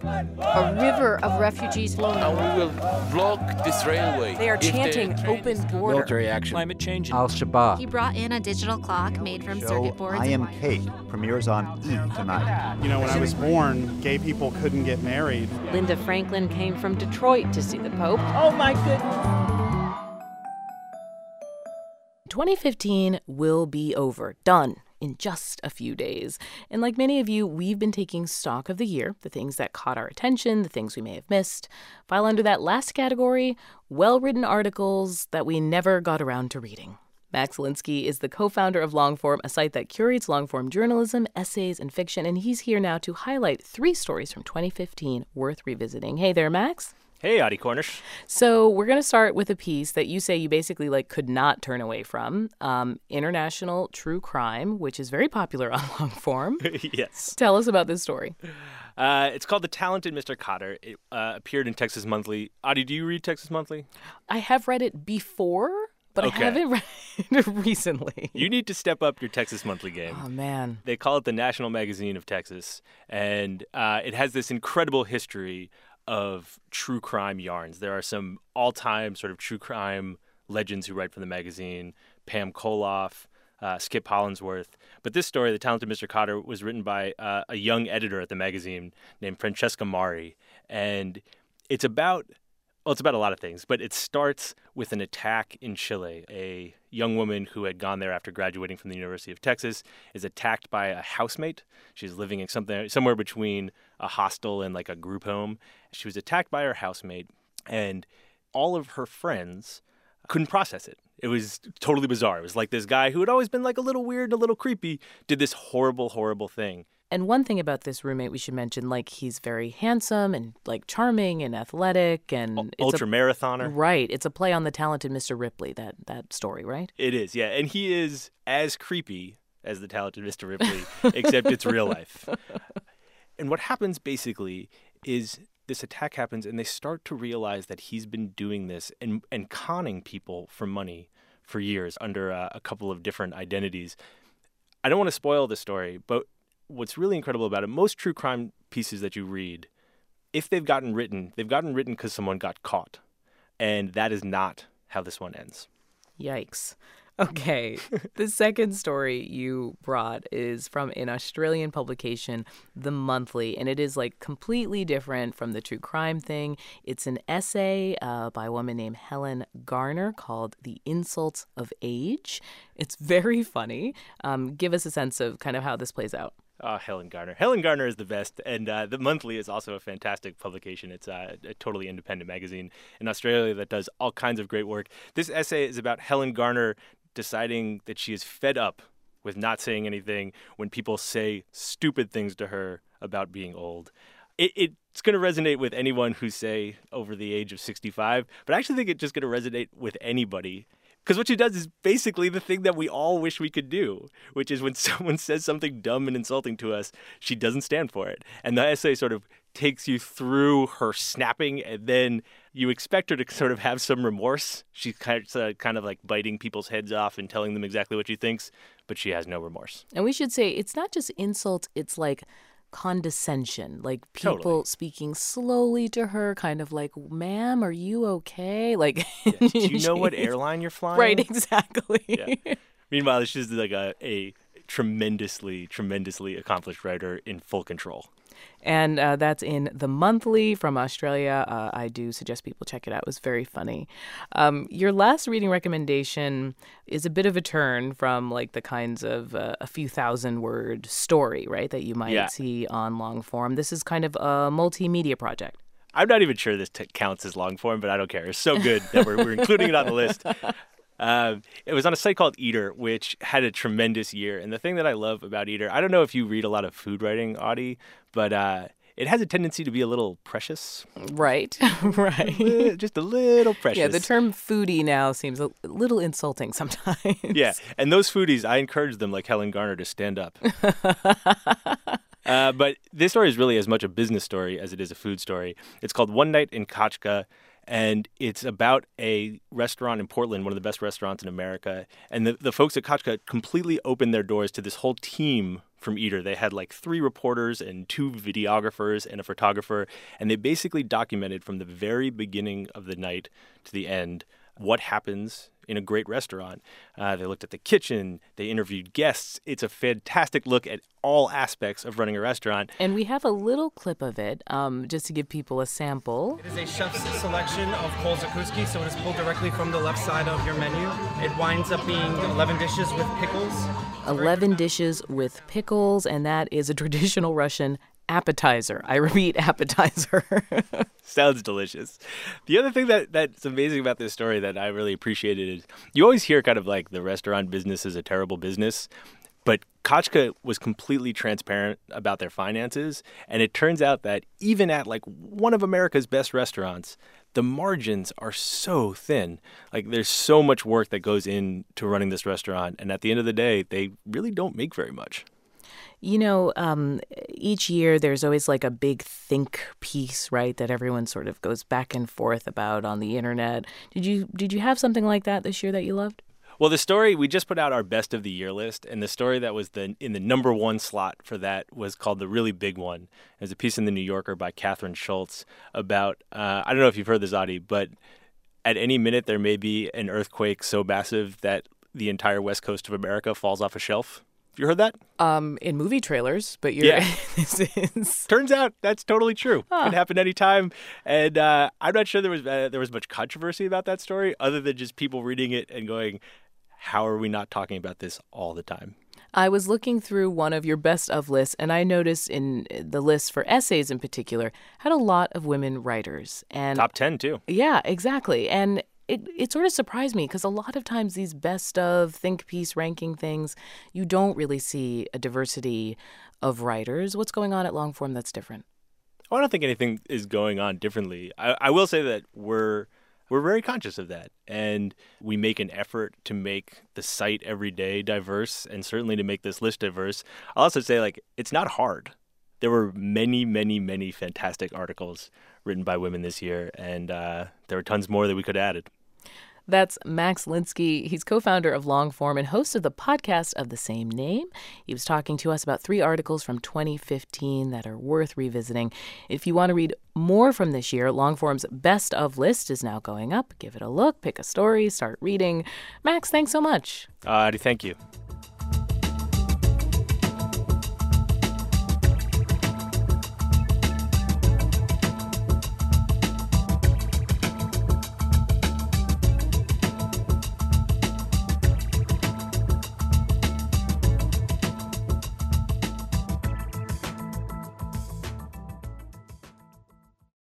A river of refugees flowing. And we will block this railway. They are chanting open border. Military action. Climate change. Al-Shabaab. He brought in a digital clock made from circuit boards. I Am Kate premieres on E! tonight. You know, when I was born, gay people couldn't get married. Linda Franklin came from Detroit to see the Pope. Oh, my goodness. 2015 will be over. Done. In just a few days. And like many of you, we've been taking stock of the year, the things that caught our attention, the things we may have missed. File under that last category, well-written articles that we never got around to reading. Max Linsky is the co-founder of Longform, a site that curates long-form journalism, essays, and fiction, and he's here now to highlight 3 stories from 2015 worth revisiting. Hey there, Max. Hey, Audie Cornish. So we're going to start with a piece that you say you basically could not turn away from, international true crime, which is very popular on Longform. Yes. Tell us about this story. It's called The Talented Mr. Cotter. It appeared in Texas Monthly. Audie, do you read Texas Monthly? I have read it before, but Okay. I haven't read it recently. You need to step up your Texas Monthly game. Oh, man. They call it the National Magazine of Texas, and it has this incredible history of true crime yarns. There are some all-time sort of true crime legends who write for the magazine, Pam Koloff, Skip Hollandsworth. But this story, The Talented Mr. Cotter, was written by a young editor at the magazine named Francesca Mari. And it's about a lot of things, but it starts with an attack in Chile. A young woman who had gone there after graduating from the University of Texas is attacked by a housemate. She's living in somewhere between a hostel and like a group home. She was attacked by her housemate, and all of her friends couldn't process it. It was totally bizarre. It was like this guy who had always been like a little weird, a little creepy, did this horrible, horrible thing. And one thing about this roommate we should mention, he's very handsome and charming and athletic and ultra marathoner. Right. It's a play on The Talented Mr. Ripley, that story, right? It is, yeah. And he is as creepy as The Talented Mr. Ripley, except it's real life. And what happens basically is this attack happens and they start to realize that he's been doing this and conning people for money for years under a couple of different identities. I don't want to spoil the story, but what's really incredible about it, most true crime pieces that you read, if they've gotten written because someone got caught. And that is not how this one ends. Yikes. Okay. The second story you brought is from an Australian publication, The Monthly, and it is completely different from the true crime thing. It's an essay by a woman named Helen Garner called The Insults of Age. It's very funny. Give us a sense of kind of how this plays out. Helen Garner. Helen Garner is the best, and The Monthly is also a fantastic publication. It's a totally independent magazine in Australia that does all kinds of great work. This essay is about Helen Garner deciding that she is fed up with not saying anything when people say stupid things to her about being old. It's going to resonate with anyone who's, say, over the age of 65, but I actually think it's just going to resonate with anybody. Because what she does is basically the thing that we all wish we could do, which is when someone says something dumb and insulting to us, she doesn't stand for it. And the essay sort of takes you through her snapping, and then you expect her to sort of have some remorse. She's kind of like biting people's heads off and telling them exactly what she thinks, but she has no remorse. And we should say it's not just insult, it's condescension, people Totally. Speaking slowly to her, kind of ma'am, are you okay? Yeah. Do you know what airline you're flying? Right, exactly. Yeah. Meanwhile, she's a tremendously, tremendously accomplished writer in full control. And that's in The Monthly from Australia. I do suggest people check it out. It was very funny. Your last reading recommendation is a bit of a turn from the kinds of a few thousand-word story, right, that you might see on long form. This is kind of a multimedia project. I'm not even sure this counts as long form, but I don't care. It's so good that we're including it on the list. It was on a site called Eater, which had a tremendous year. And the thing that I love about Eater, I don't know if you read a lot of food writing, Audie, but it has a tendency to be a little precious. Right, right. Just a little precious. Yeah, the term foodie now seems a little insulting sometimes. Yeah, and those foodies, I encourage them, like Helen Garner, to stand up. But this story is really as much a business story as it is a food story. It's called One Night in Kachka. And it's about a restaurant in Portland, one of the best restaurants in America. And the folks at Kachka completely opened their doors to this whole team from Eater. They had like 3 reporters and 2 videographers and a photographer, and they basically documented from the very beginning of the night to the end what happens in a great restaurant. They looked at the kitchen. They interviewed guests. It's a fantastic look at all aspects of running a restaurant. And we have a little clip of it just to give people a sample. It is a chef's selection of Cole Zakuski, so it is pulled directly from the left side of your menu. It winds up being 11 dishes with pickles. 11 dishes with pickles, and that is a traditional Russian appetizer. I repeat, appetizer. Sounds delicious. The other thing that's amazing about this story that I really appreciated is you always hear kind of like the restaurant business is a terrible business, but Kachka was completely transparent about their finances, and it turns out that even at like one of America's best restaurants, the margins are so thin. Like there's so much work that goes into running this restaurant, and at the end of the day, they really don't make very much. You know, each year there's always like a big think piece, right, that everyone sort of goes back and forth about on the internet. Did you have something like that this year that you loved? Well, the story, we just put out our best of the year list, and the story that was in the number 1 slot for that was called The Really Big One. There's a piece in The New Yorker by Catherine Schultz about, I don't know if you've heard this, Adi, but at any minute there may be an earthquake so massive that the entire west coast of America falls off a shelf. You heard that? In movie trailers, but this is... Turns out that's totally true. It can happen anytime. And I'm not sure there was much controversy about that story other than just people reading it and going, how are we not talking about this all the time? I was looking through one of your best of lists, and I noticed in the list for essays in particular had a lot of women writers. And top 10, too. Yeah, exactly. And it sort of surprised me because a lot of times these best of think piece ranking things, you don't really see a diversity of writers. What's going on at Longform that's different? I don't think anything is going on differently. I will say that we're very conscious of that, and we make an effort to make the site every day diverse, and certainly to make this list diverse. I'll also say, like, it's not hard. There were many, many, many fantastic articles written by women this year, and there were tons more that we could have added. That's Max Linsky. He's co-founder of Longform and host of the podcast of the same name. He was talking to us about 3 articles from 2015 that are worth revisiting. If you want to read more from this year, Longform's best of list is now going up. Give it a look, pick a story, start reading. Max, thanks so much. Thank you.